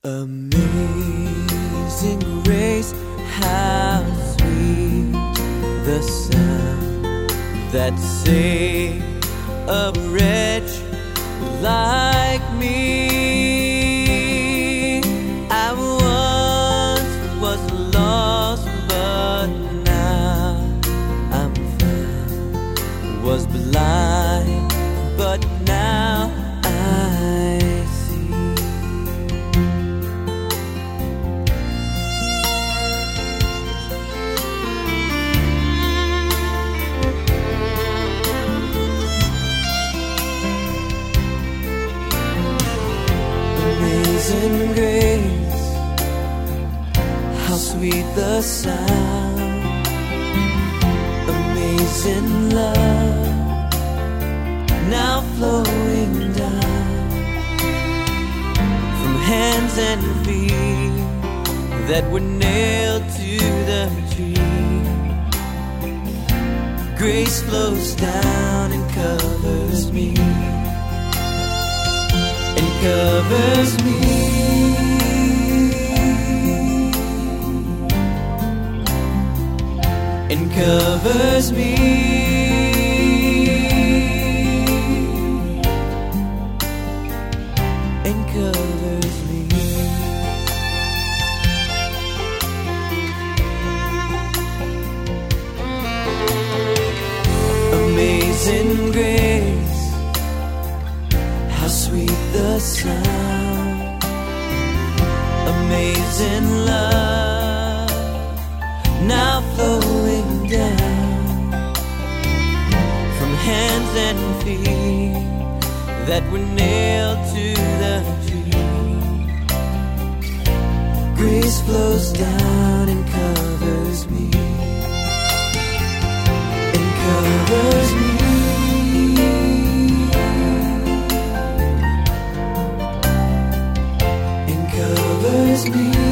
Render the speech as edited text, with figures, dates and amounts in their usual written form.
Amazing grace, how sweet the sound that saved a wretch like me. I once was lost, but now I'm found. Was blind, but now I see. Amazing grace, how sweet the sound. Amazing love, now flowing down from hands and feet that were nailed to the tree. Grace flows down and covers me, and covers me, and covers me, and covers me. Amazing grace, how sweet the sound. Amazing love, now flowing down from hands and feet that were nailed to the tree. Grace flows down and covers me, and covers me, and covers me.